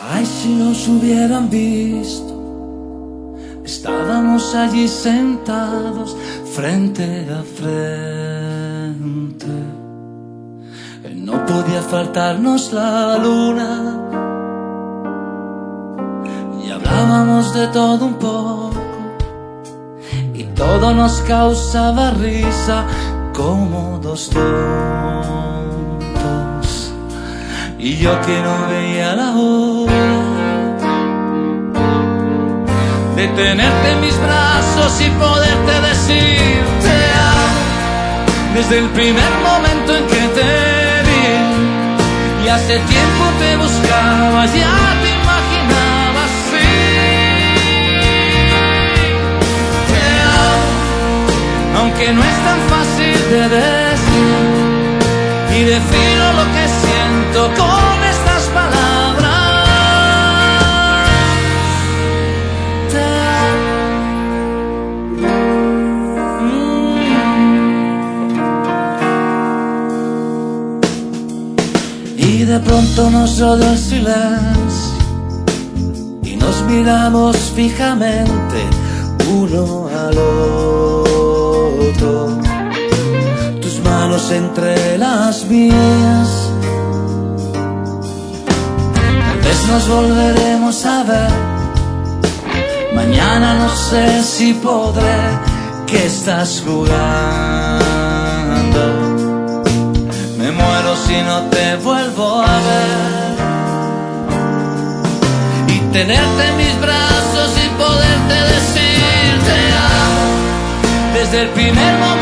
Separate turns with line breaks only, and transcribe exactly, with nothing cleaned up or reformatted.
Ay, si nos hubieran visto, estábamos allí sentados frente a frente. No podía faltarnos la luna y hablábamos de todo un poco y todo nos causaba risa como dos tontos. Y yo que no veía la hora de tenerte en mis brazos y poderte decir te amo desde el primer momento en que te vi. Y hace tiempo te buscaba, ya te imaginaba así. Te amo, aunque no es tan fácil de decir, y defino lo que siento con estas palabras. Y de pronto nos rodeó el silencio y nos miramos fijamente uno al otro, tus manos entre las mías. Tal vez nos volveremos a ver, mañana no sé si podré, que estás jugando. Me muero si no te vuelvo a ver, y tenerte en mis brazos y poderte decir te amo desde el primer momento